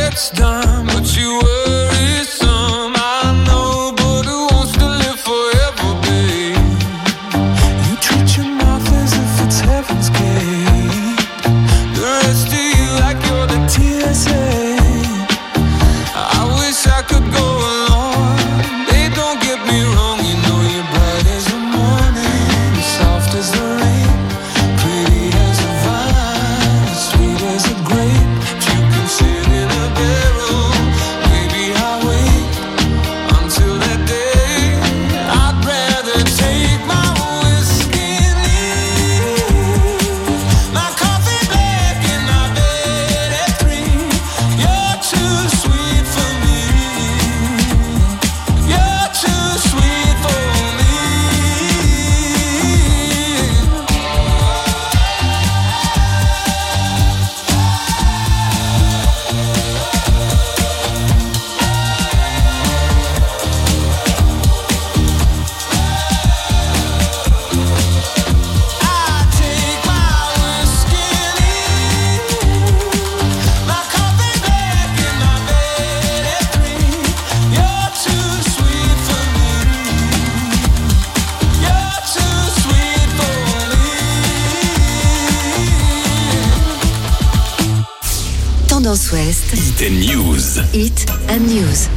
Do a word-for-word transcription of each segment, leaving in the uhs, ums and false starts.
gets done, but you worry some. I know, but who wants to live forever, babe? You treat your mouth as if it's heaven's gate. The rest of you like you're the T S A. I wish I could go along. Babe, don't get me wrong. You know you're bright as the morning, soft as the rain, pretty as a vine, sweet as a grape. If you can sit in a barrel, maybe I'll wait until that day. I'd rather take my whiskey and leave my coffee black in my bed at three. You're too sweet for me. You're too sweet for me. I take my whiskey and leave my coffee black in my bed at three. You're too sweet for me. You're too sweet for me. Tendance Ouest. Hit and News. Hit and News.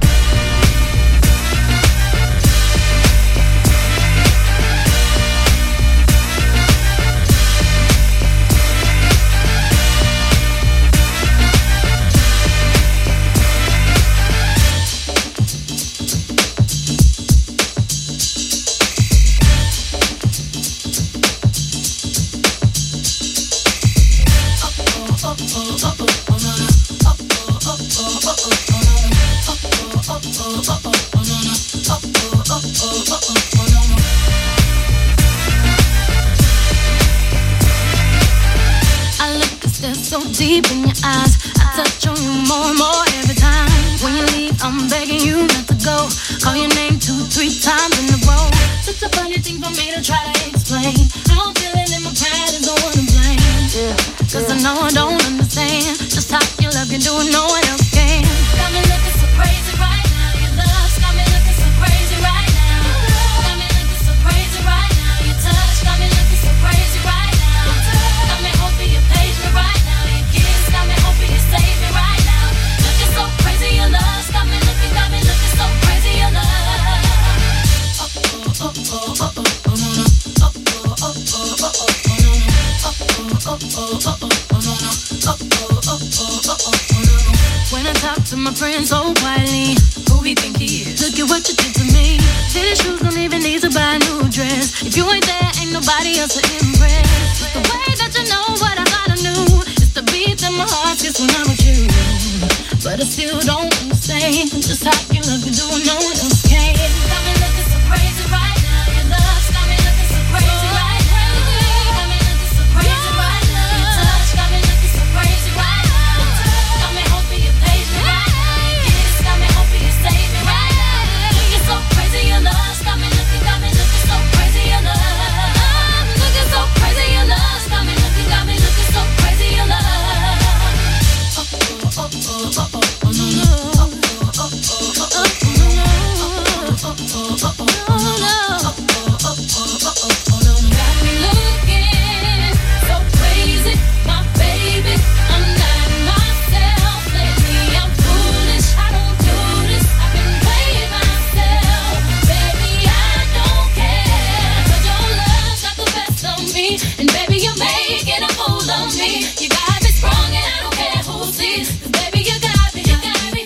I look and stare so deep in your eyes. I touch on you more and more every time. When you leave, I'm begging you not to go. Call your name two, three times in a row. Such a funny thing for me to try to explain. How I'm feeling and my pride is the one to blame. Yeah, cause I know I don't understand just how your love can do it, no one else can. Got me looking so crazy right now. Your love's got me looking so crazy right now. Got me looking so crazy right now. Your touch got me looking so crazy right now. Got me hoping you page me right now. Your kiss got me hoping you save me right now. Looking so crazy, your love's got me looking, got me looking so crazy, your love. Oh oh oh oh oh oh oh no no. Oh oh oh oh oh oh oh no no. Oh oh oh oh oh oh no no. Oh oh oh oh oh oh no no. When I talk to my friends so quietly, who we think he is? Look at what you did to me. These shoes don't even need to buy a new dress. If you ain't there, ain't nobody else to impress. The way that you know what I thought I knew is the beat that my heart gets when I'm with you. But I still don't understand just how you love me doing no one else can. Got me looking so crazy right now. Your love's got me looking so crazy right now. Got me looking so crazy right now. Your touch got me looking so crazy right now. Got me hoping you page me right now. Your kiss got me hoping you save me right now. Looking so crazy, your love's got me looking, got me looking so crazy, your love. Looking so crazy, your love's got me looking, got me looking so crazy, your love. Oh oh oh oh oh oh no no. Oh oh oh oh oh oh no no. Oh oh oh oh oh oh no no. Oh oh oh oh oh oh no no. Got me looking so crazy, my baby. I'm not myself lately. I'm foolish. I don't do this. I've been playing myself, baby. I don't care. 'Cause your love's got the best of me, and baby, you're making a fool of me. You got me sprung, and I don't care who sees. 'Cause baby, you got me, you got me.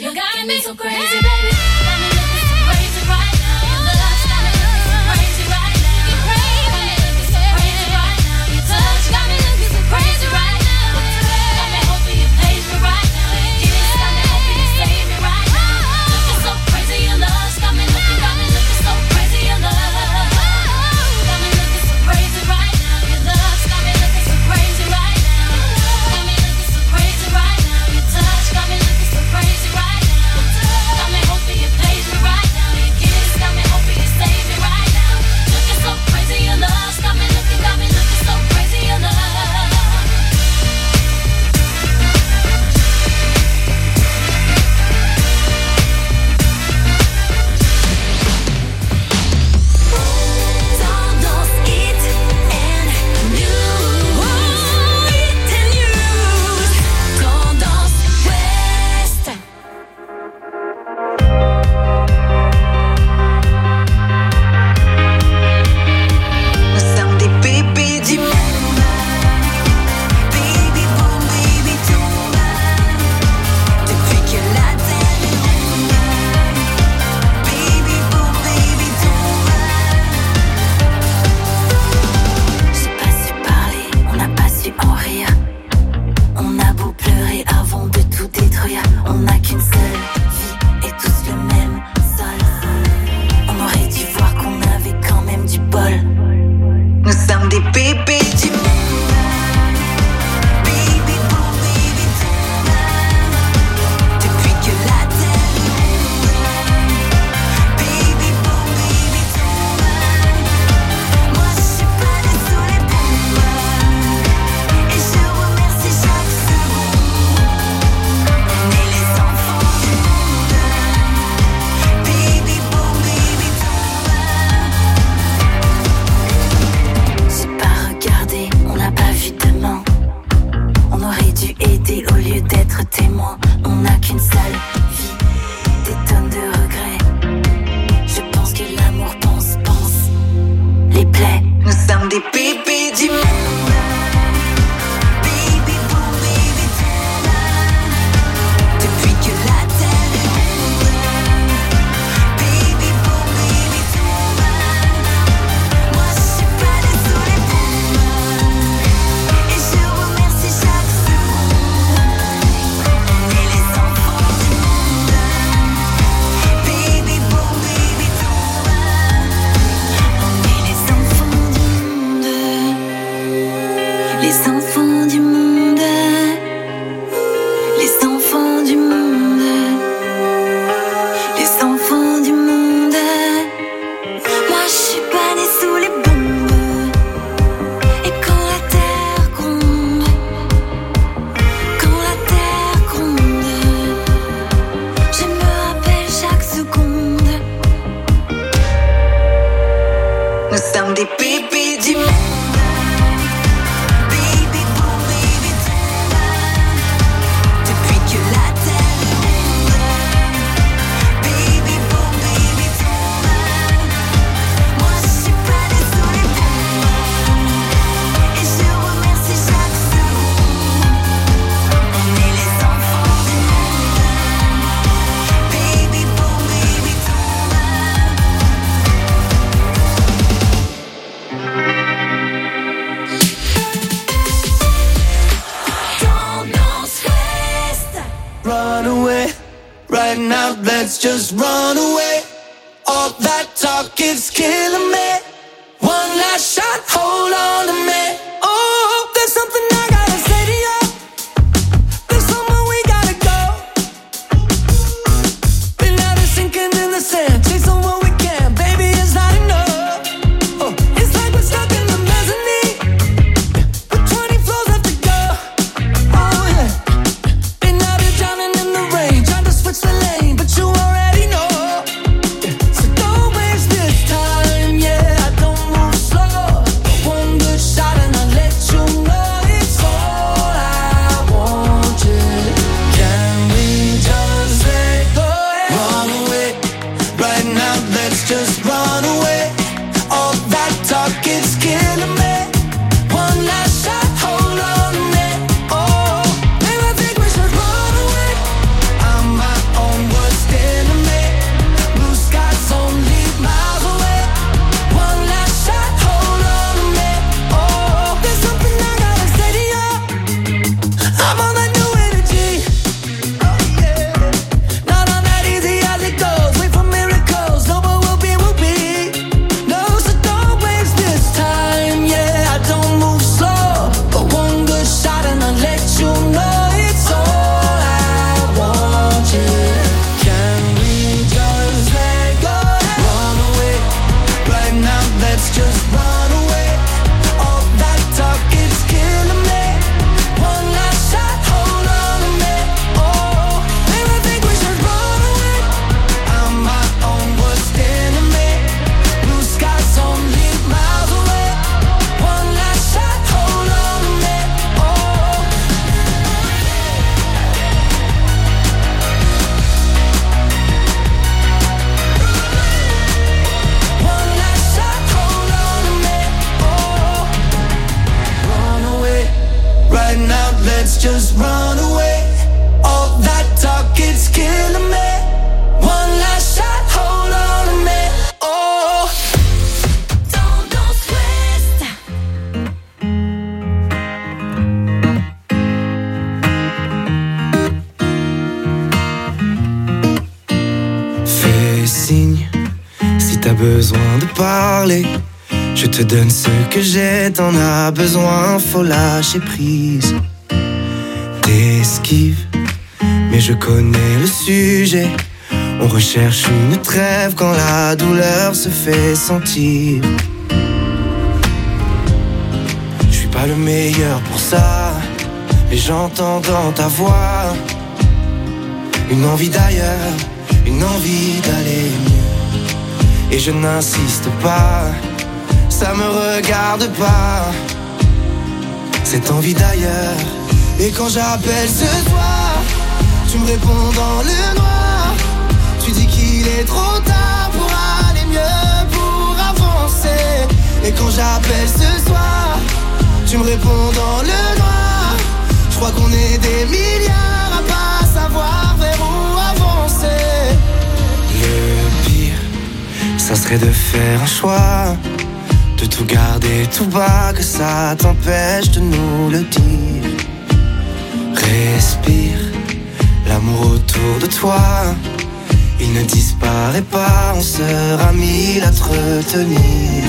On n'a qu'une seule vie, des tonnes de regrets. Je pense que l'amour pense, pense les plaies. Nous sommes des bébés du monde. Baby boom, baby tonight. Depuis que la terre est ronde. Baby boom, baby tonight. Moi je suis pas sous les bombes. Et je remercie chaque seconde. On est les enfants du monde. Baby boom, baby tonight. On est les enfants du monde. Les enfants du monde. Les enfants du monde. Les enfants du monde. Moi je suis pas née sous les bombes. Et quand la terre gronde, quand la terre gronde, je me rappelle chaque seconde. Nous sommes des bébés du monde. Baby boom, baby tonight. Depuis que la terre est ronde. Baby boom, baby tonight. Moi je suis pas née sous les bombes. Et je remercie chaque seconde. On est les enfants du monde. Baby boom, baby tonight. Tendance Ouest. Run away, right now, let's just run away. All that talk is killing me. One last shot, hold on to me. Oh, there's something I gotta say to you. There's somewhere we gotta go. Been out of sinking in the sand, chasing what we can, baby, it's not enough. Oh, it's like we're stuck in the mezzanine, with twenty floors left to go. Oh yeah, been out here drowning in the rain, trying to switch the lane, but you already know. So don't waste this time, yeah, I don't move slow. One good shot and I'll let you know it's all I want, yeah. Can we just let go? Run away, right now, let's just run away. All that talk is killing me. One last shot, hold on to me. Oh, maybe I think we should run away. I'm my own worst enemy. Blue skies only miles away. One last shot, hold on to me. Oh, there's something I gotta say to you. I'm on that new energy. Oh yeah, not on that easy as it goes. Wait for miracles, no, but we'll be, we'll be. No, so don't waste this time. Yeah, I don't move slow, but one good shot and I'll let you know it's all I want. Yeah, can we just let go? Run away, right now. Let's just run away. All that talk is killing me. One last shot, hold on to me. Oh, maybe I think we should run away. I'm my own worst enemy. Blue skies only miles away. One last shot, hold on to me. Oh, one last shot, hold on to me. Oh, run away, right now, let's just run away. All that talk, it's killing me. One last shot, hold on to me. Oh, Tendance Ouest. Fais signe si t'as besoin de parler. Je te donne ce que j'ai, t'en as besoin, faut lâcher prise. T'esquives, mais je connais le sujet. On recherche une trêve quand la douleur se fait sentir. Je suis pas le meilleur pour ça, mais j'entends dans ta voix une envie d'ailleurs, une envie d'aller mieux. Et je n'insiste pas, ça me regarde pas, cette envie d'ailleurs. Et quand j'appelle ce soir, tu me réponds dans le noir. Tu dis qu'il est trop tard pour aller mieux, pour avancer. Et quand j'appelle ce soir, tu me réponds dans le noir. Je crois qu'on est des milliards à pas savoir vers où avancer. Le pire, ça serait de faire un choix, de tout garder tout bas, que ça t'empêche de nous le dire. Respire, l'amour autour de toi, il ne disparaît pas, on sera mille à te retenir.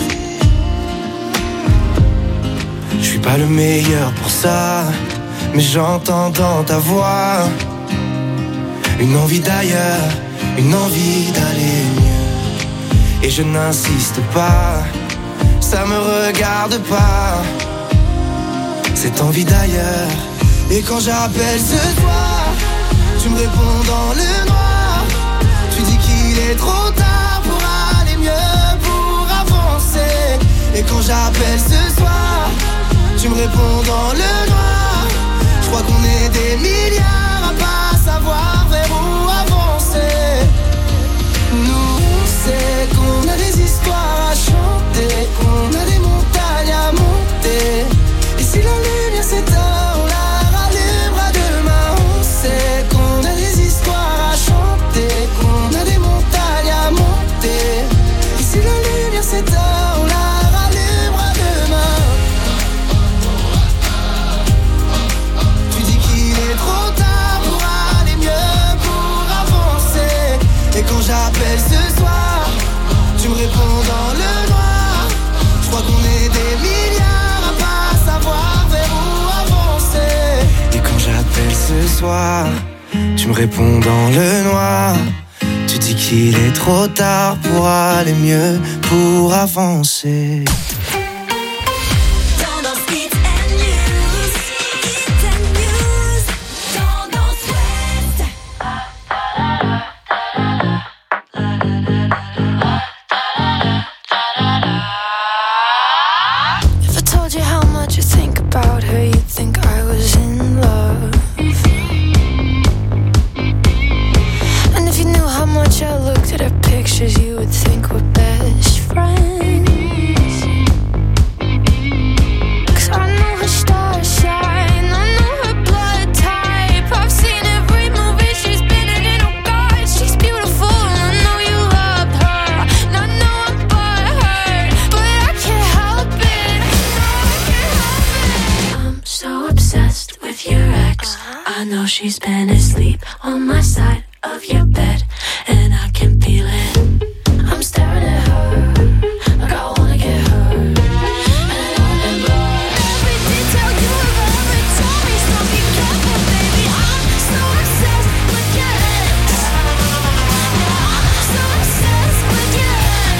Je suis pas le meilleur pour ça, mais j'entends dans ta voix une envie d'ailleurs, une envie d'aller mieux. Et je n'insiste pas, ça me regarde pas, cette envie d'ailleurs. Et quand j'appelle ce soir, tu me réponds dans le noir. Tu dis qu'il est trop tard pour aller mieux, pour avancer. Et quand j'appelle ce soir, tu me réponds dans le noir. Je crois qu'on est des milliards à pas savoir vers où avancer. Nous on sait qu'on a des histoires à chanter, qu'on a des montagnes à monter. Et si la lumière s'éteint, on la rallumera demain. On sait qu'on a des histoires à chanter, qu'on a des montagnes à monter. Et si la lumière s'éteint, on la rallumera demain. Tu dis qu'il est trop tard pour aller mieux, pour avancer. Et quand j'appelle ce soir, tu me réponds dans le noir. Je crois qu'on est des milliards à pas savoir vers où avancer. Et quand j'appelle ce soir, tu me réponds dans le noir. Tu dis qu'il est trop tard pour aller mieux, pour avancer. Tendance Hit and News, Hit and News, Tendance Ouest. If I told you how much I think about her, you'd think I was in love. And if you knew how much I looked at her pictures, you would think we're best friends. 'Cause I know her star sign, I know her blood type. I've seen every movie she's been in, and oh God, she's beautiful. And I know you loved her, and I know I'm butthurt, but I can't help it. No, I can't help it. I'm so obsessed with your ex. I know she's been asleep on my side of your bed, and I can feel it. I'm staring at her like I wanna get her, and I remember every detail you have ever told me. So be careful, baby. I'm so obsessed with your ex. Yeah, I'm so obsessed with your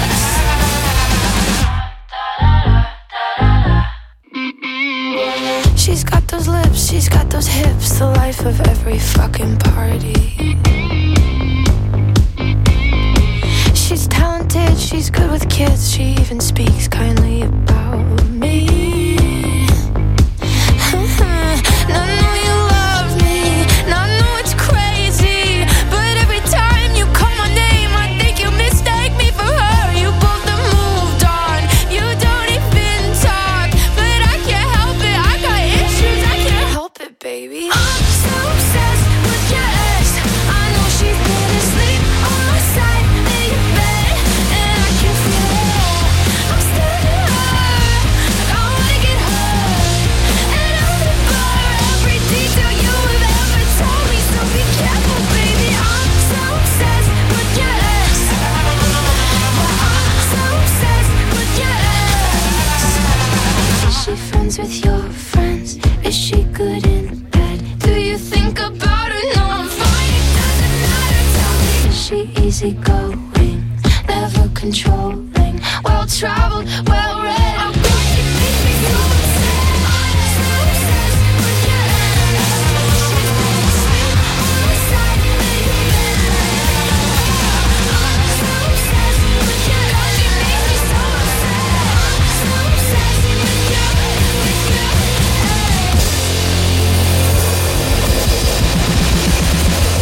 ex. She's got those lips, she's got those hips, the life of every fucking party. She's talented, she's good with kids, she even speaks kindly about me. And I know you love me, and I know it's crazy, but every time you call my name, I think you mistake me for her. You both have moved on, you don't even talk, but I can't help it, I got issues, I can't help it, baby. I'm so obsessed with your ex. I know she's been asleep on my side of your bed, and I can feel it. I'm staring at her like I wanna get hurt, and I remember every detail you have ever told me. So be careful, baby. I'm so obsessed with your ex. Well, I'm so obsessed with your ex. Is she friends with your friends? Is she good in bed? Do you think about her? No, I'm fine, it doesn't matter. Tell me, is she easygoing, never controlling, well-traveled, well-read? I'm going to make me so upset. I'm so obsessed with your ex. She's been asleep on my side of your bed. I'm so obsessed with your ex. She makes me so upset. I'm so obsessed with your, with your ex.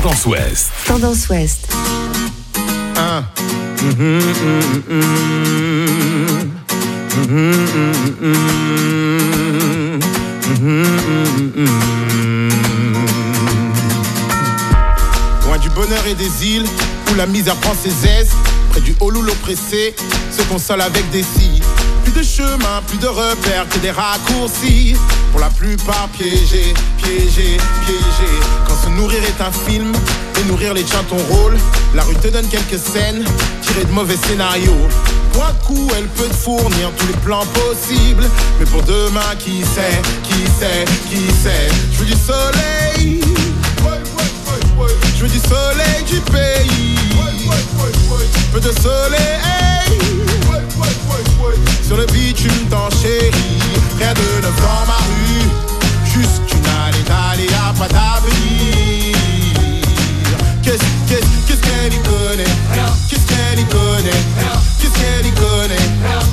Tendance Ouest. Tendance Ouest. Un. Mhm, mhm, mhm. Mhm, mhm, mhm. Loin du bonheur et des îles où la misère prend ses aises, près du haut loup l'oppressé se console avec des scies. Plus de chemin, plus de repères que des raccourcis. Pour la plupart piégés, piégés, piégés. Quand se nourrir est un film et nourrir les tiens ton rôle, la rue te donne quelques scènes tirées de mauvais scénarios. Pour un coup, elle peut te fournir tous les plans possibles, mais pour demain, qui sait, qui sait, qui sait. Je veux du soleil, je veux du soleil du pays. Peu de soleil sur le bitume t'en chérie. Rien de neuf dans ma rue, juste une allée d'aller, y'a pas d'avenir. Qu'est-ce, qu'est-ce, qu'est-ce qu'elle y connaît? Qu'est-ce qu'elle y connaît? Qu'est-ce qu'elle y connaît?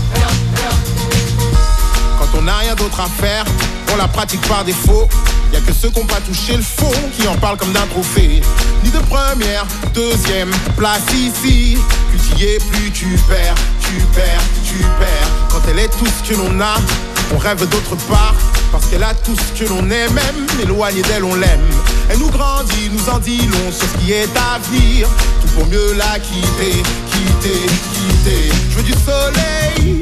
Quand on n'a rien d'autre à faire, on la pratique par défaut. Y'a que ceux qui n'ont pas touché le fond qui en parlent comme d'un trophée. Ni de première, deuxième place ici. Plus t'y es, plus tu perds, tu perds, tu perds. Quand elle est tout ce que l'on a, on rêve d'autre part. Parce qu'elle a tout ce que l'on est, même éloigné d'elle on l'aime. Elle nous grandit, nous en dit long sur ce qui est à venir. Tout pour mieux la quitter, quitter, quitter. Je veux du soleil,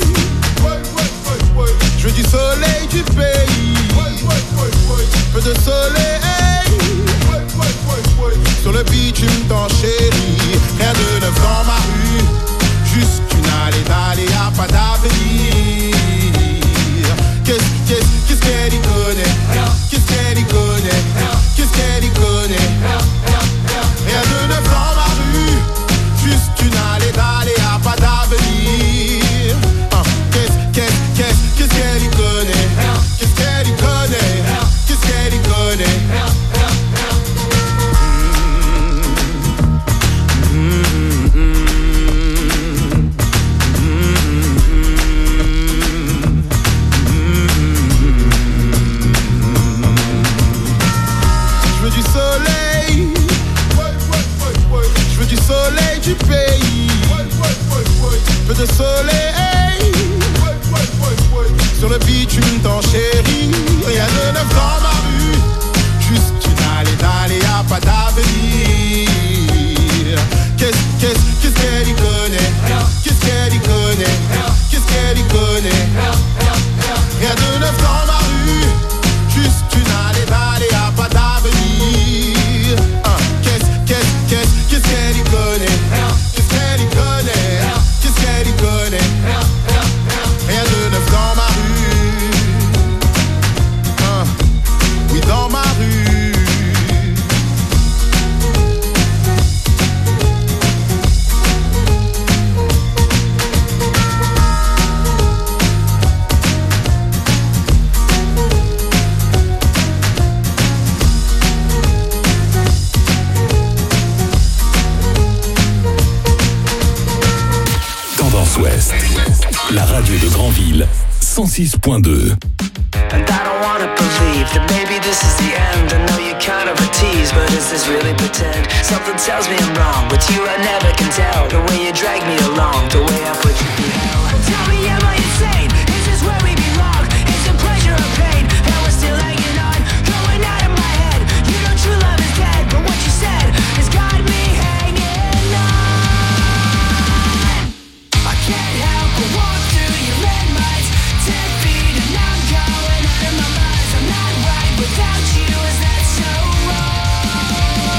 je veux du soleil du pays. Peu de soleil sur le bitume t'en chérie. Rien de neuf dans ma rue, juste une allée d'aller, y'a pas d'avenir. Qu'est-ce, qu'est-ce, qu'est-ce qu'elle y connaît? Qu'est-ce qu'elle y connaît? Qu'est-ce qu'elle y connaît? Rien de neuf dans ma rue, juste une allée d'aller, y'a pas d'avenir. Qu'est-ce, qu'est-ce, qu'est-ce, qu'est-ce qu'elle y connaît? Qu'est-ce qu'elle y connaît? Qu'est-ce qu'elle y connaît? Je veux du soleil, je veux du soleil du pays. Peu de soleil sur le bitume t'en chérie. Rien de neuf dans ma rue, juste une allée d'aller, y'a pas d'avenir. Qu'est-ce, qu'est-ce, qu'est-ce qu'elle y connaît? Qu'est-ce qu'elle y connaît? Qu'est-ce qu'elle y connaît? Rien de neuf dans ma rue, juste une allée d'aller, y'a pas d'avenir. Qu'est-ce, qu'est-ce, qu'est-ce, qu'est-ce qu'elle y connaît? Qu'est-ce qu'elle y connaît? Qu'est-ce qu'elle y connaît? Rien de neuf dans ma rue, hein, oui dans ma rue. Tendance Ouest, la radio de Granville, cent six point deux. And I don't wanna believe that maybe this is the end. I know you're kind of a tease, but is this really pretend? Something tells me I'm wrong, with you I never can tell. The way you drag me along, the way I put you through hell. Tell me, am I insane? Is this where we belong? Is it pleasure or pain that we're still hanging on? Going out of my head, you know true love is dead, but what you said has got me hanging on. I can't help but walk through your landmines, ten feet and I'm going out of my mind. I'm not right without you, is that so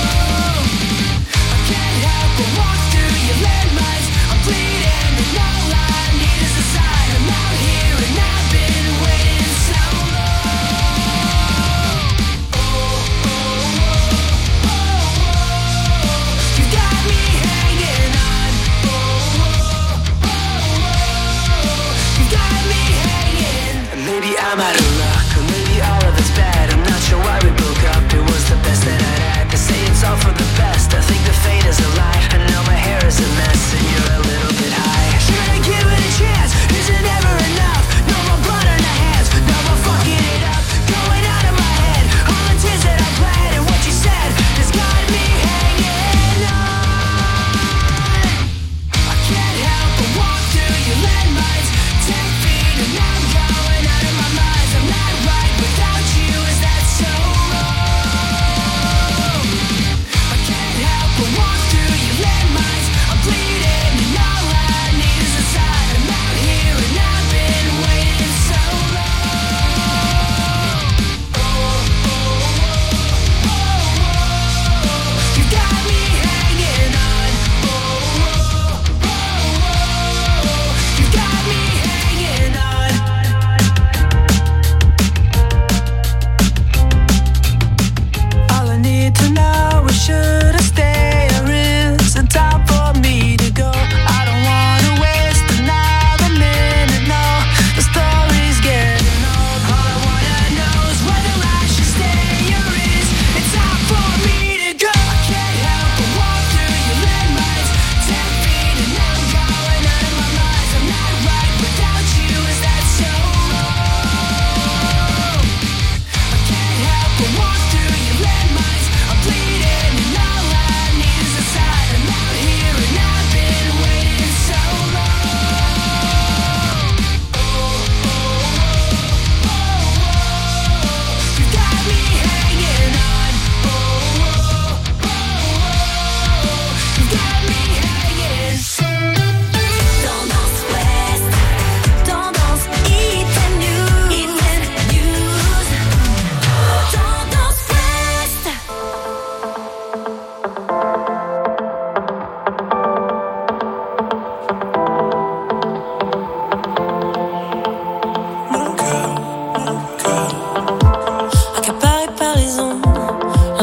wrong? I can't help but walk through your landmines, I'm bleeding and all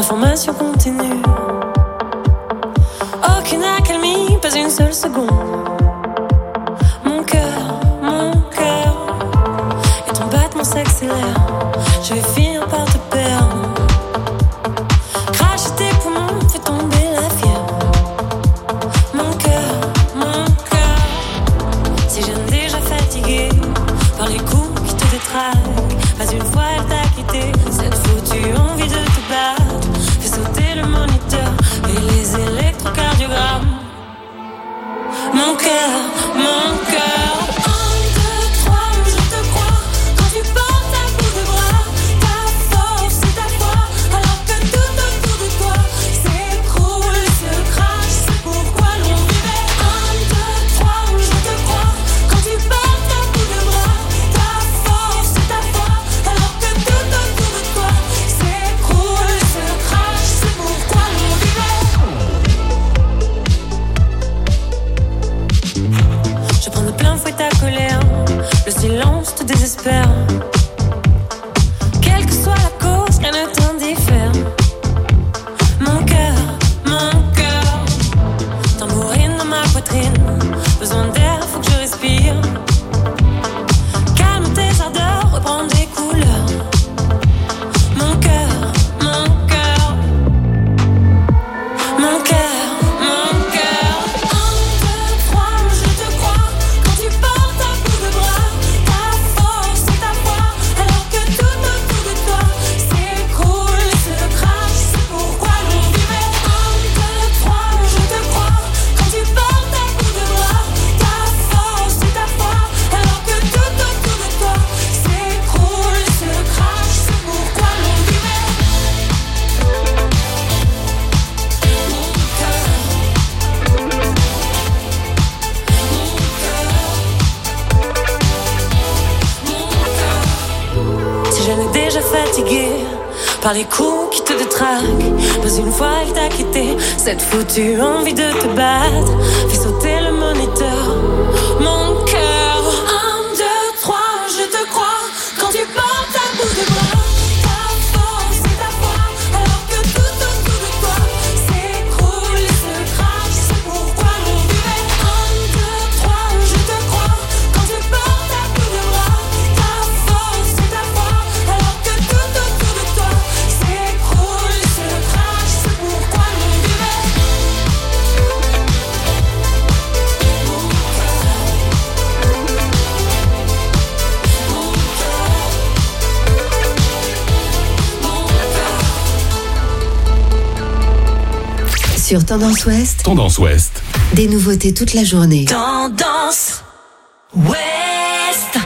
Information continue. Aucune accalmie, pas une seule seconde. Mon cœur, mon cœur, et ton battement s'accélère. Je vais finir par te perdre. Cracher tes poumons, fais tomber la fièvre. Mon cœur, mon cœur, si j'aime déjà fatigué par les coups qui te détraquent. Pas une fois elle t'a quitté, cette foutue envie de te battre. Fais sauter le moniteur et les électrocardiogrammes. Mon cœur, mon cœur. Un, deux, trois, je te crois. Quand tu portes à bout de bras, ta force et ta foi, alors que tout autour de toi s'écroule et se crache. C'est pourquoi l'on vivait. Un, deux, trois, je te crois. Quand tu portes à bout de bras, ta force et ta foi, alors que tout autour de toi s'écroule et se crache. C'est pourquoi l'on vivait. Je prends de plein fouet ta colère, le silence te désespère. Quelle que soit la cause, rien ne t'indiffère. Mon cœur, mon cœur, tambourine dans ma poitrine. Besoin d'air, faut que je respire. Calme tes ardeurs, reprends des couleurs. Mon cœur, mon cœur, mon cœur, mon cœur. Un, deux, trois, je te crois. Quand tu portes à bout de bras, ta force et ta foi, alors que tout autour de toi s'écroule et se crache. C'est pourquoi l'on vivait. Un, deux, trois, je te crois. Quand tu portes à bout de bras, ta force et ta foi, alors que tout autour de toi s'écroule et se crache. C'est pourquoi l'on vivait. Si je l'ai déjà fatigué par les coups qui te détraquent, pas une fois elle t'a quitté, cette foutue envie de te battre. Fais sauter le moniteur. Mon cœur. Un, deux, trois, je te crois. Quand tu portes à bout de bras, ta force et ta foi, alors que tout autour de toi s'écroule et se crache. C'est pourquoi l'on vivait. Un, deux, trois, je te crois. Quand tu portes à bout de bras, ta force et ta foi, alors que tout autour de toi s'écroule et se crache. C'est pourquoi l'on vivait. Sur Tendance Ouest, Tendance Ouest. des nouveautés toute la journée. Tendance Ouest.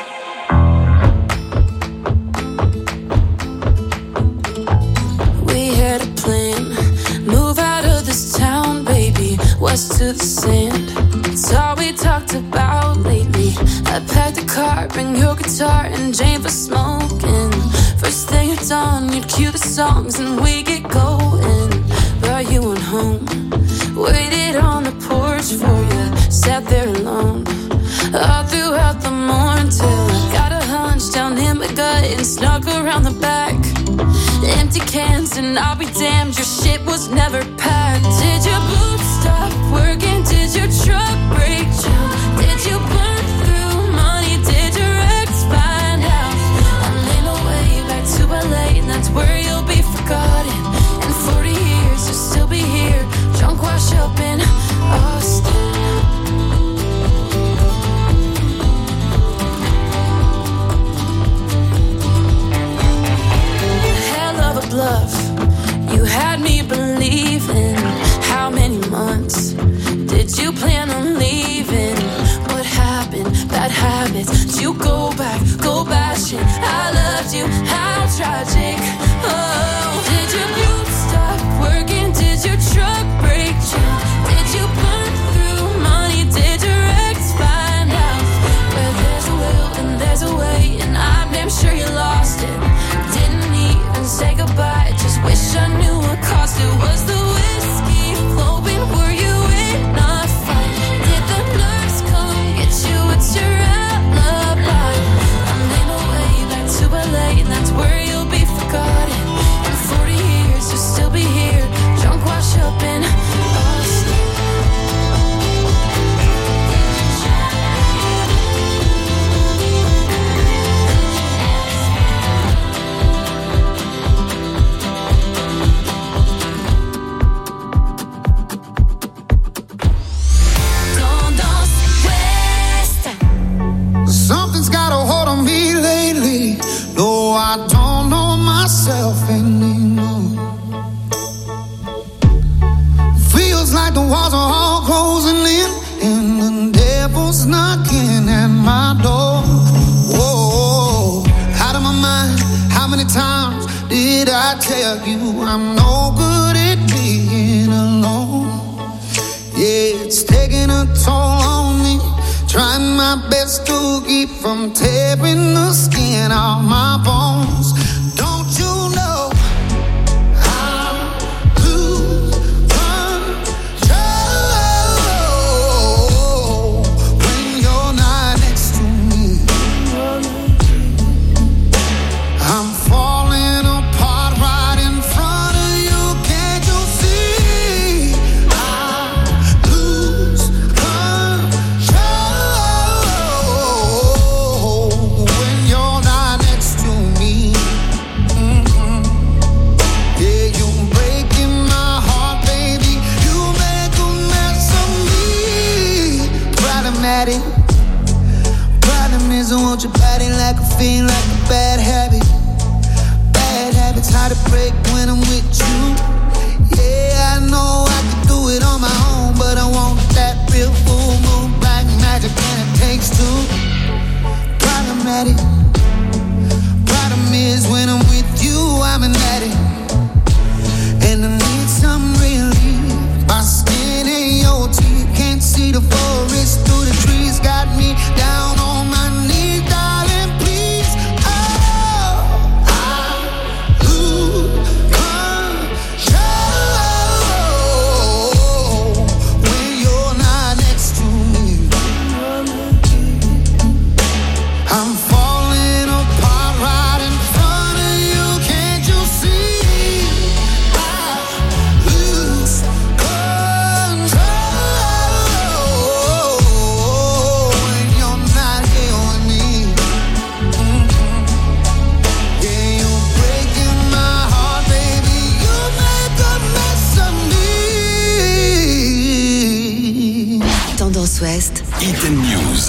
We had a plan, move out of this town, baby, west to the sand. It's all we talked about lately. I packed the car, bring your guitar and Jane for smoking. First thing at dawn, you'd cue the songs and we get going. But you went home, waited on the porch for you, sat there alone all throughout the morning till I got a hunch down in my gut and snuck around the back. Empty cans and I'll be damned, your shit was never packed. Did your boots stop working? Did your truck break down? Did you burn through money? Did your ex find out? I'm in my way back to L A and that's where you'll be forgotten. In forty years you'll still be here, drunk wash up in Austin. Bluff. You had me believing. How many months did you plan on leaving? What happened? Bad habits. Did you go back? Go bashing. I loved you. How tragic. Oh, did your boots stop working? Did your truck break down? Did you burn through money? Did your ex find out? Where there's a will and there's a way, and I'm damn sure you lost it. Didn't even say goodbye. Just wish I knew what cost it. Was the whiskey flowing? Were you in a fight? Did the nurse come get you? It's your alibi. I'm in my way back to L A and that's where you'll be forgotten. In forty years you'll still wash up in us. Something's got a hold on me lately. No, I don't know myself anymore. Feels like the walls are all closing in, and the devil's knocking at my door. Whoa, out of my mind. How many times did I tell you I'm no good at being alone? Yeah, it's taking a toll on me. Trying my best to keep from tearing the skin off my bones. Don't you know I lose control when you're not next to me? I'm falling apart right in front of you. Can't you see? I lose control when you're not next to me. Mm-mm. Yeah, you're breaking my heart, baby. You make a mess of me. Problematic. Problem is I want your body like a fiend, like a bad habit. Bad habits hard to break when I'm with you. Yeah, I know I can do it on my own, but I want that real full moon black magic, and it takes two. Problematic. Problem is when I'm with you, I'm an addict, and I need some relief. My skin and your teeth can't see the forest through the trees. Got me down on my knees, darling, please. Oh, I lose control when you're not next to me. I'm falling apart right in front of you. Can't you see? I lose control when you're not here with me. Mm-mm. Yeah, you're breaking my heart, baby. You make a mess of me. Tendance Ouest. Hidden News.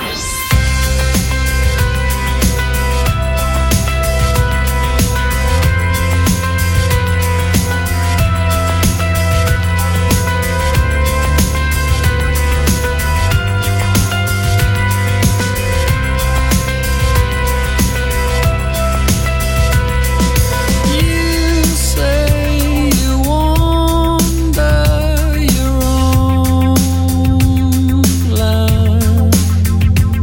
You say you wander your own land.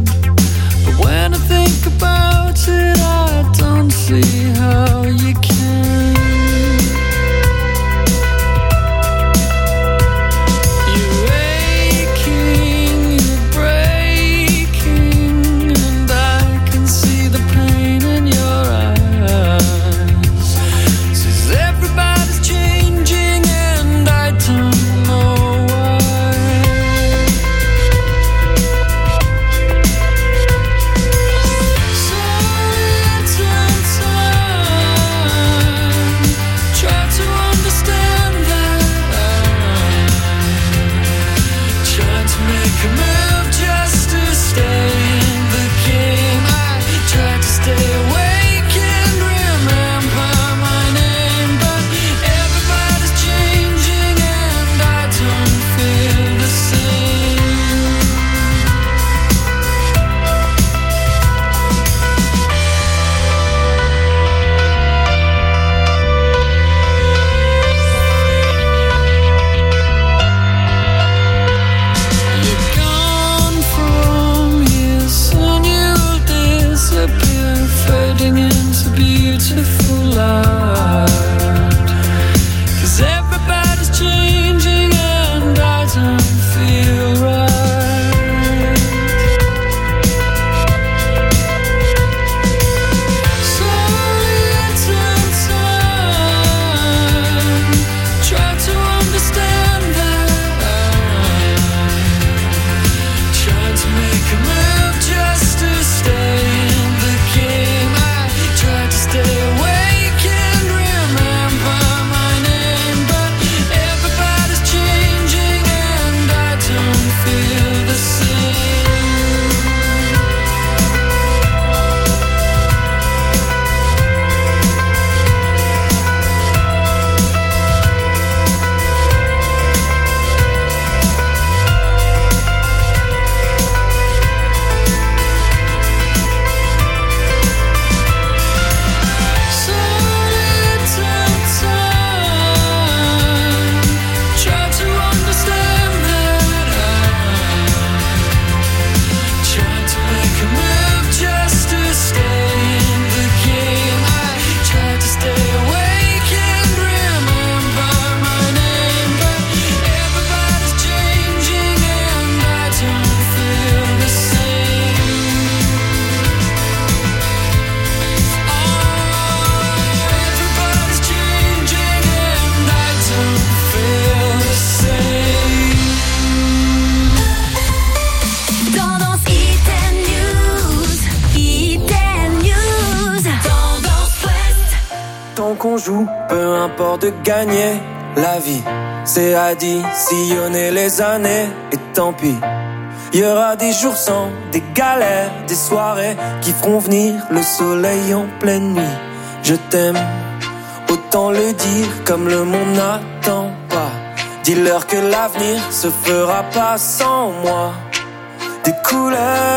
sport de gagner la vie. C'est additionner les années et tant pis. Il y aura des jours sans, des galères, des soirées qui feront venir le soleil en pleine nuit. Je t'aime, autant le dire comme le monde n'attend pas. Dis-leur que l'avenir se fera pas sans moi. Des couleurs,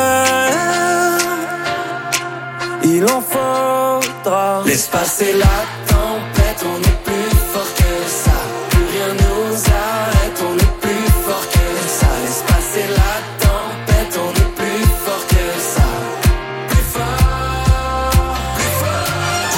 il en faudra. Laisse passer la tempête, on est plus fort que ça. Plus rien nous arrête, on est plus fort que ça. Laisse passer la tempête, on est plus fort que ça. Plus fort, plus fort.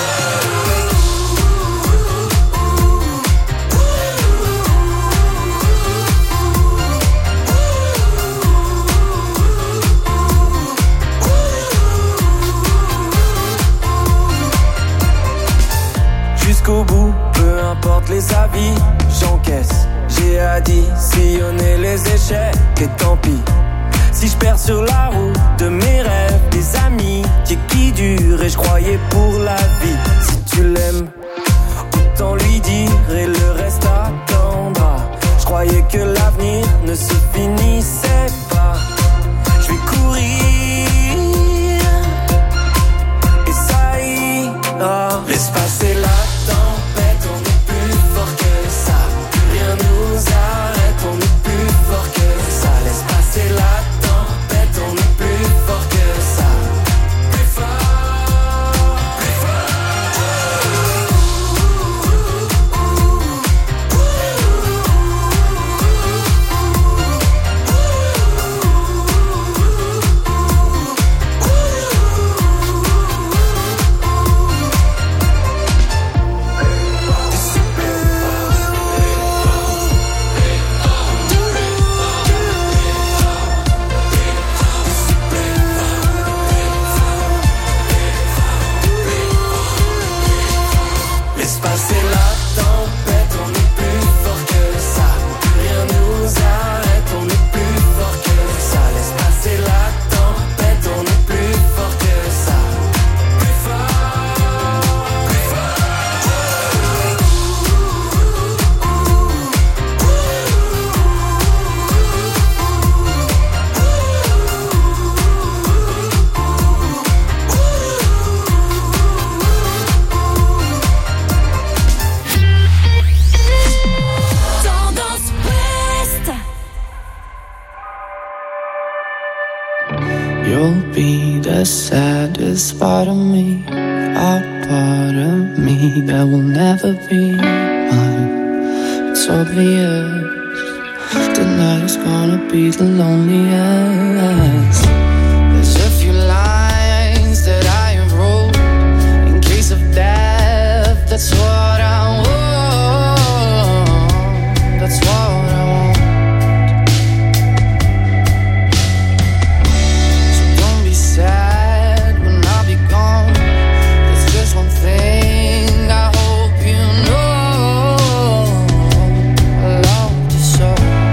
Jusqu'au bout, peu importe les avis, j'encaisse. J'ai additionné les échecs et tant pis. Si je perds sur la route de mes rêves, des amis qui, qui durent et je croyais pour la vie. Si tu l'aimes, autant lui dire et le reste attendra. Je croyais que l'avenir ne se finissait pas. Je vais courir et ça ira. Laisse passer la tempête, on est plus fort que ça. Plus rien nous arrête, on est plus fort que ça. Laisse passer la tempête, on est plus fort que ça. Plus fort, plus fort. Laisse passer la tempête, on est plus fort que ça. Plus rien nous arrête, on est plus fort que ça. Laisse passer la tempête, on est plus fort que ça. Plus fort, plus fort. Tendance Ouest. You'll be the saddest part of me, a part of me that will never be mine. It's obvious tonight is gonna be the loneliest. There's a few lines that I have wrote in case of death. That's what I want. That's what I want. So don't be sad when I'll be gone. There's just one thing I hope you know. I love you so.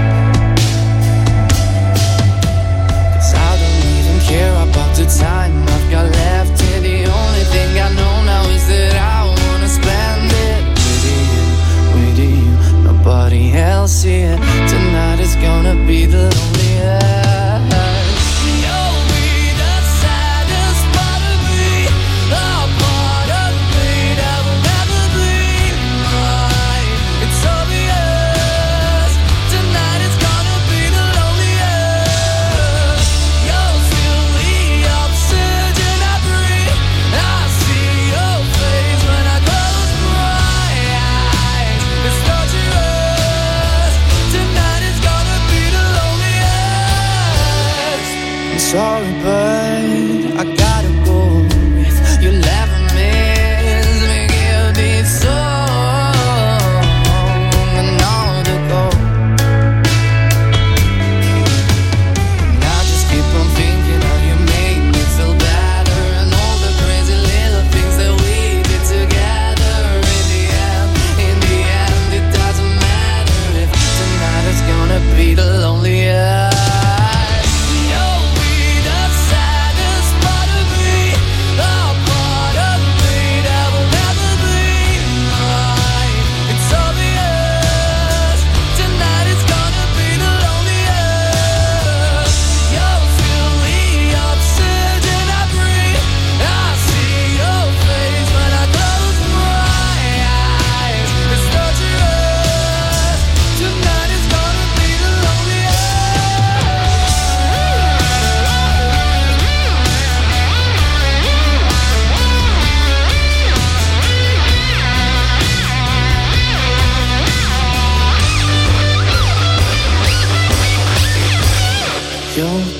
'Cause I don't even care about the time I've got left here. The only thing I know now is that I wanna spend it with you, with you, nobody else here. Tonight is gonna be the loneliest. You'll be the saddest part of me, a part of me that will never be mine. It's obvious tonight is gonna be the loneliest. You'll feel the oxygen I breathe. I see your face when I close my eyes. It's torturous. Tonight is gonna be the loneliest.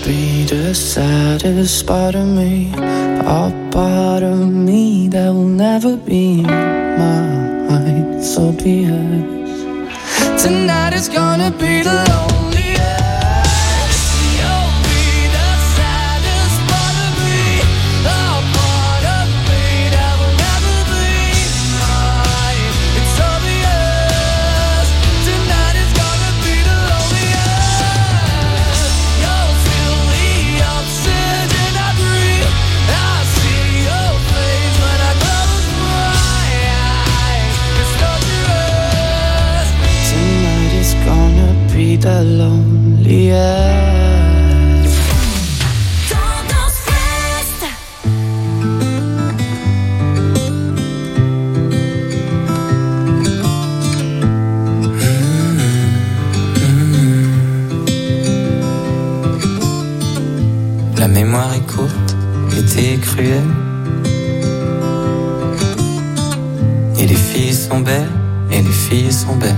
be the saddest part of me, a part of me that will never be mine. So be it. Tonight is gonna be the loneliest. You'll be the saddest part of me, a part of me that will never be mine. It's obvious. Tonight is gonna be the loneliest. You'll feel the oxygen I breathe. I see your face when I close my eyes. It's dangerous. Tonight is gonna be the loneliest. Tendance Ouest. La mémoire est courte, l'été est cruel. Et les filles sont belles, et les filles sont belles.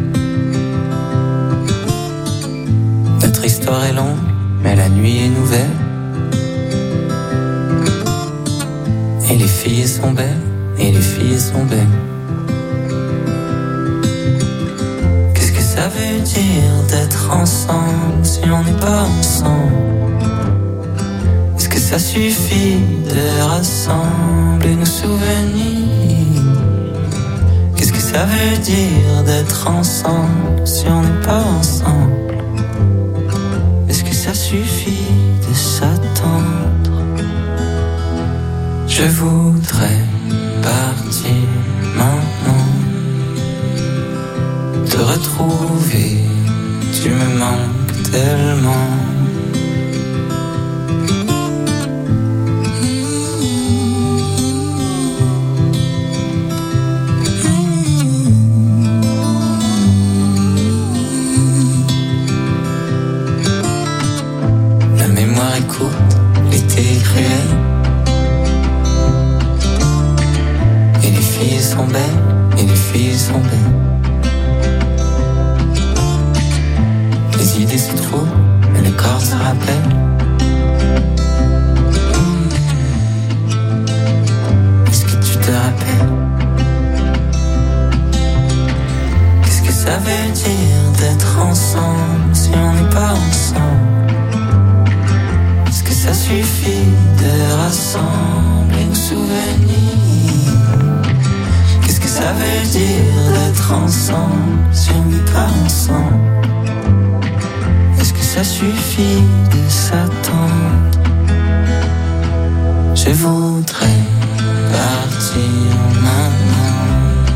Notre histoire est longue, mais la nuit est nouvelle. Et les filles sont belles, et les filles sont belles. Qu'est-ce que ça veut dire d'être ensemble si on n'est pas ensemble? Est-ce que ça suffit de rassembler nos souvenirs? Qu'est-ce que ça veut dire d'être ensemble si on n'est pas ensemble? Est-ce que ça suffit de s'attendre? Je voudrais partir maintenant, te retrouver, tu me manques tellement. La mémoire est courte, l'été est cruel. Et les filles sont belles, et les filles sont belles. Les idées se trouvent, mais le corps se rappelle. Est-ce que tu te rappelles? Qu'est-ce que ça veut dire d'être ensemble si on n'est pas ensemble? Est-ce que ça suffit de rassembler nos souvenirs? Qu'est-ce que ça veut dire d'être ensemble si on n'est pas ensemble? Est-ce que ça suffit de s'attendre? Je voudrais partir maintenant,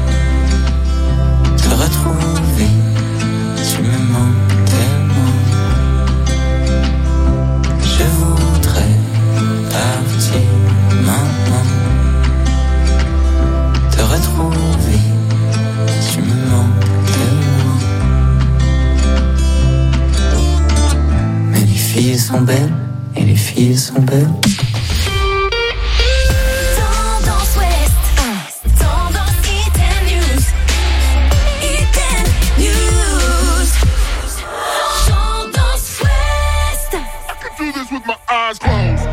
te retrouver, tu me manques tellement. Je voudrais partir maintenant, te retrouver, tu me manques tellement. Mais les filles sont belles, et les filles sont belles. Tendance Ouest. Tendance Iten News. Iten News. Tendance Ouest. I can do this with my eyes closed.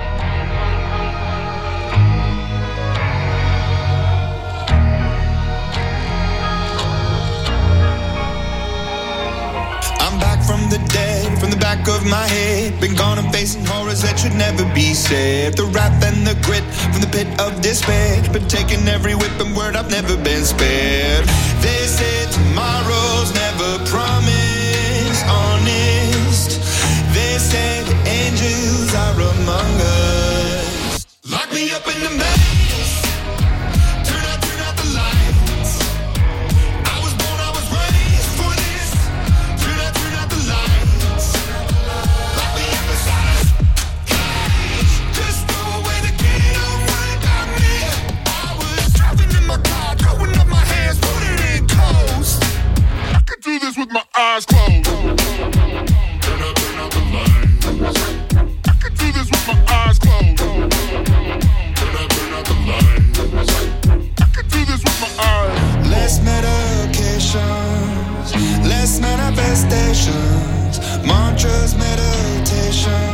I'm back from the dead, from the back of my head. Been gone and facing horrors that should never be said. The wrath and the grit from the pit of despair. Been taking every whip and word, I've never been spared. They say tomorrow's never promised, honest. They say the angels are among us. Lock me up in the maze. Turn out, turn out the lights. I was born, I was raised for this. Turn out, turn out the lights. Lock me up inside a cage. Just throw away the key, don't worry about me. I was driving in my car, throwing up my hands, putting it in coast. I can do this with my eyes closed. Turn out, turn out the lights. I can do this with my eyes closed. Turn out, turn out the lights. I can do this with my eyes. Less medications, less manifestations, mantras, meditation.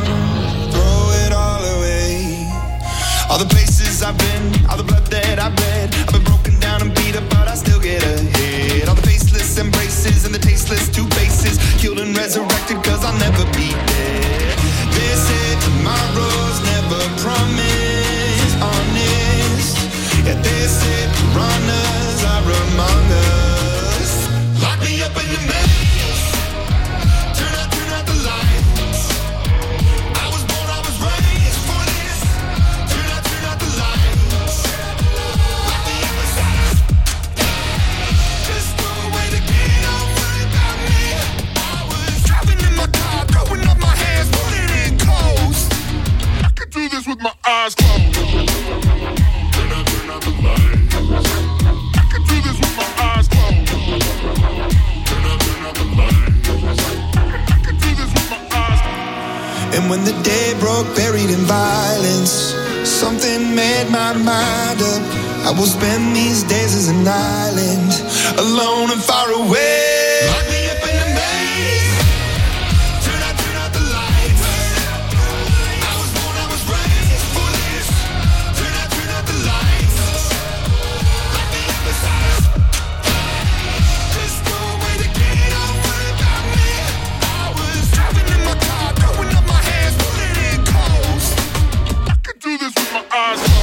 places I've been, all the blood that I've bled. I've been broken down and beat up, but I still get ahead. All the faceless embraces and the tasteless two faces, killed and resurrected, cause I'll never be dead. They say tomorrow's never promised, honest. Yeah, they say piranhas are among us. Lock me up in the maze. Turn out, turn out the lights. I was born, I was raised for this. Turn out, turn out the lights. Lock me up inside. Just throw away the key, don't worry about me. I was driving in my car, throwing up my hands, putting in clothes. I could do this with my eyes closed. Turn out, turn out the lights. I could do this with my eyes closed. Turn out, turn out the lights. I could do this with my eyes closed. And when the day broke, buried in violence, something made my mind up. I will spend these days as an island, alone and far away. Lock me up in the maze. Turn out, turn out the lights. I was born, I was raised for this. Turn out, turn out the lights. Lock me up inside. Just throw away the key, don't worry about me. I was driving in my car, throwing up my hands, putting in clothes. I could do this with my eyes closed.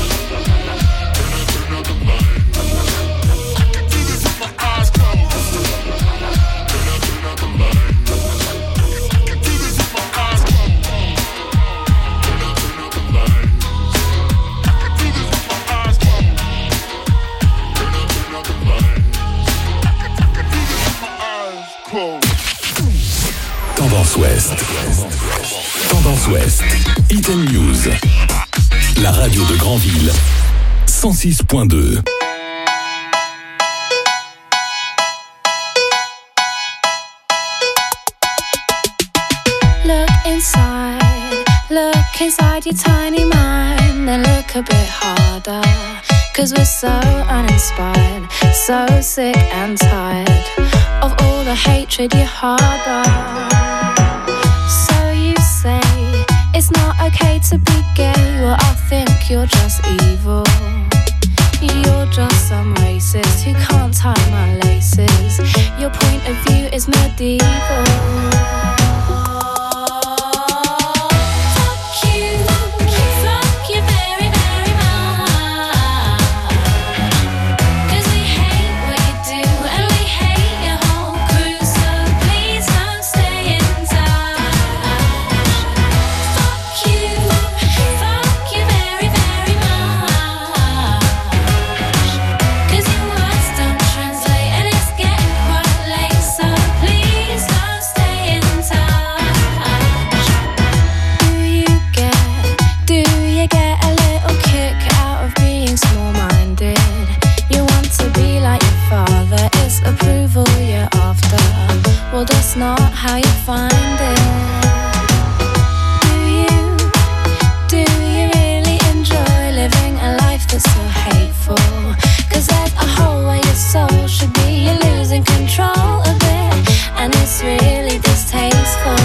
Tendance Ouest. Tendance Ouest. Item News. La radio de Granville. cent six point deux. Look inside, look inside your tiny mind, then look a bit harder. Cause we're so uninspired, so sick and tired of all the hatred you harbor. So you say it's not okay to be gay, well I think you're just evil. You're just some racist who can't tie my laces. Your point of view is medieval. Well, that's not how you find it. Do you, do you really enjoy living a life that's so hateful? Cause there's a hole where your soul should be. You're losing control a bit, and it's really distasteful.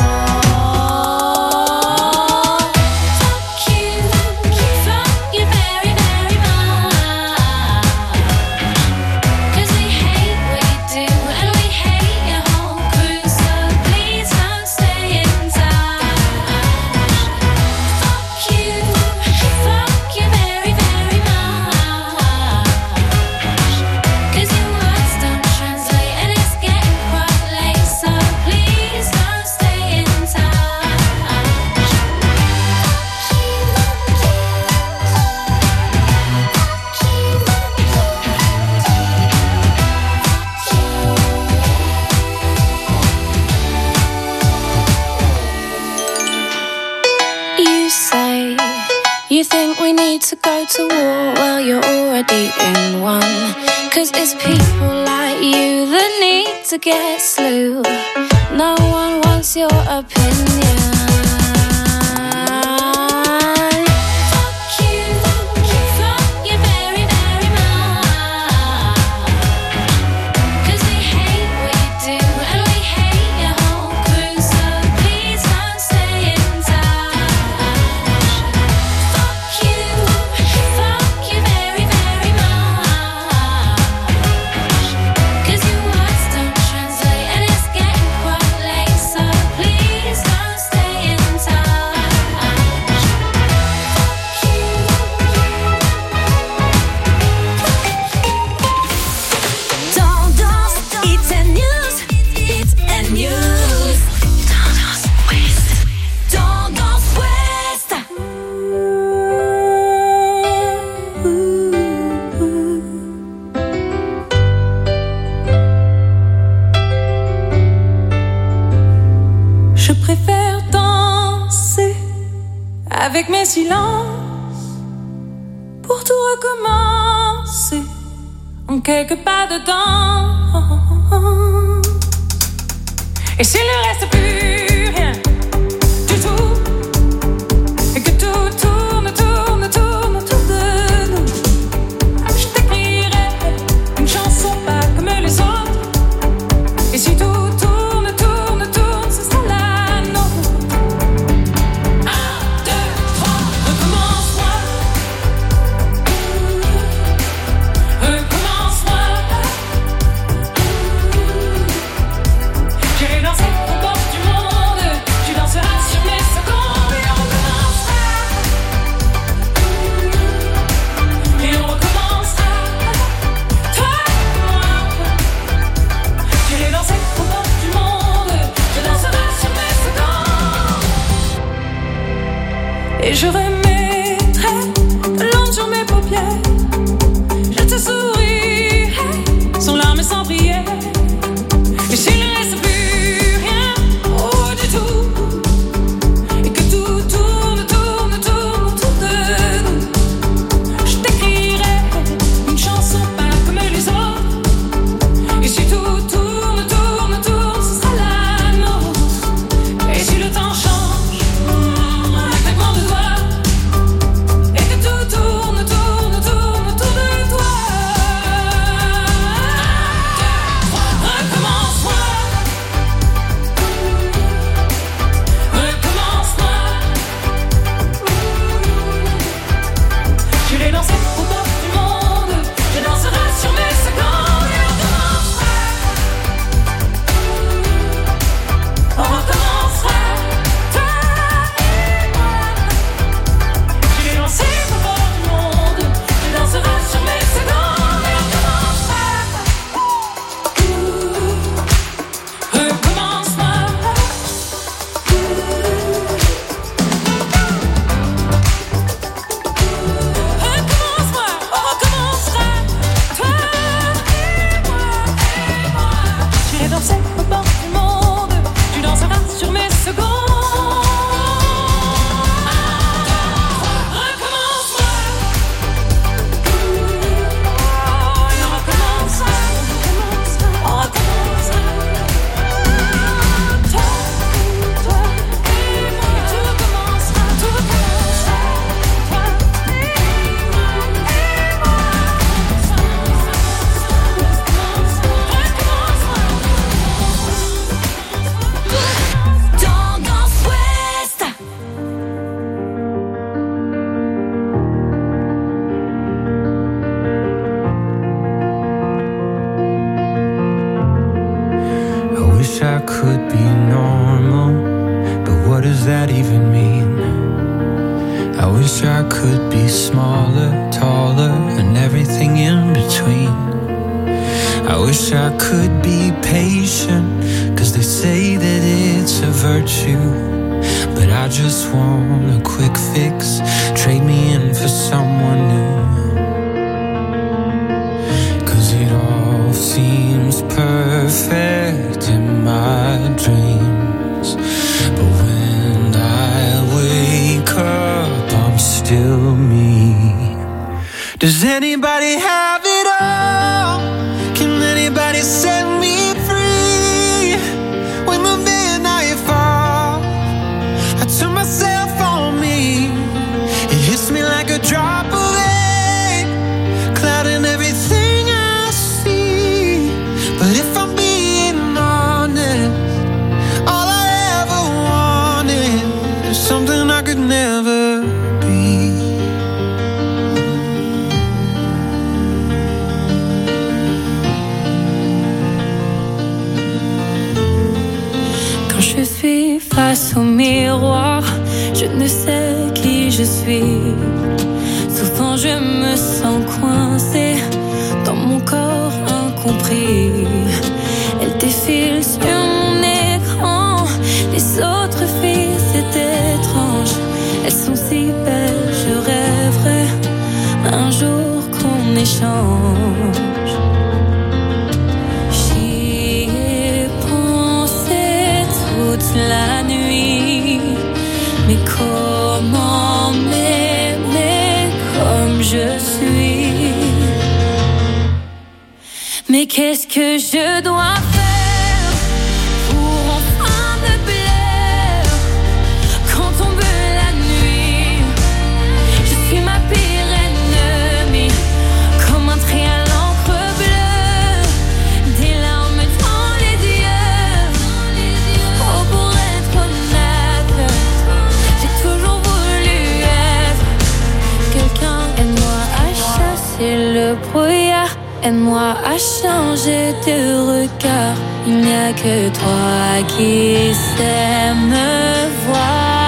To go to war, well you're already in one. Cause it's people like you that need to get slew. No one wants your opinion. avec mes silences, pour tout recommencer en quelques pas de temps. Et s'il ne reste plus rien du tout, et que tout tourne, tourne, tourne autour de nous, je t'écrirai une chanson pas comme les autres. Et si tout tourne, tourne, tourne, ce sera la nôtre. Un, deux, trois, recommence-moi. Recommence-moi. J'irai danser au bord du monde. Tu danseras sur mes secondes. Et on recommencera. Et on recommencera. Toi et moi. J'irai danser au bord du monde. Je danserai sur mes secondes. Et je remettrai de l'encre sur mes paupières. Je te sourirai sans larmes et sans prière. Et s'il ne reste plus rien, oh du tout, et que tout tourne, tourne, tourne autour de nous, je t'écrirai une chanson pas comme les autres. Et si tout tourne, tourne, tourne, ce sera la nôtre. Et si le temps change, un claquement de doigts, et que tout tourne, tourne, tourne autour de toi. Recommence-moi. Recommence-moi. J'irai danser au bord du monde. Je danserai sur mes secondes. Et on recommencera. On recommencera. Toi et moi. J'irai danser au bord du monde. Je danserai sur mes secondes. Et on recommencera. Recommence-moi. Recommence-moi, on recommencera. Toi et moi, et moi. J'irai danser au bord du monde. Tu danseras sur mes secondes. Recommence-moi. Et on recommencera. On recommencera. Toi, toi et moi. Tout recommencera, tout recommencera. Toi et moi, et moi. Tendance Ouest. I wish I could be normal, but what does that even mean? I wish I could be smaller, taller, and everything in between. I wish I could be patient, cause they say that it's a virtue. But I just want a quick fix, trade me in for someone new. Cause it all seems perfect in my dreams, but when I wake up, I'm still me. Does anybody have it all? Can anybody set me free? When the midnight falls, I turn myself on me. It hits me like a drop of rain, clouding everything I see. But if I'm being honest, all I ever wanted is something I could never be. Quand je suis face au miroir, je ne sais qui je suis. Souvent je me sens coincée dans mon corps incompris. Elle défile sur mon écran. Les autres filles, c'est étrange. Elles sont si belles, je rêverais un jour qu'on échange. J'y ai pensé toute la nuit, mais comment que je dois faire pour enfin me plaire quand tombe la nuit? Je suis ma pire ennemie, comme un trait à l'encre bleue, des larmes dans les yeux. Oh, pour être honnête, j'ai toujours voulu être quelqu'un. Aide-moi à chasser le brouillard, aide-moi à changer de regard. Il n'y a que toi qui sais me voir.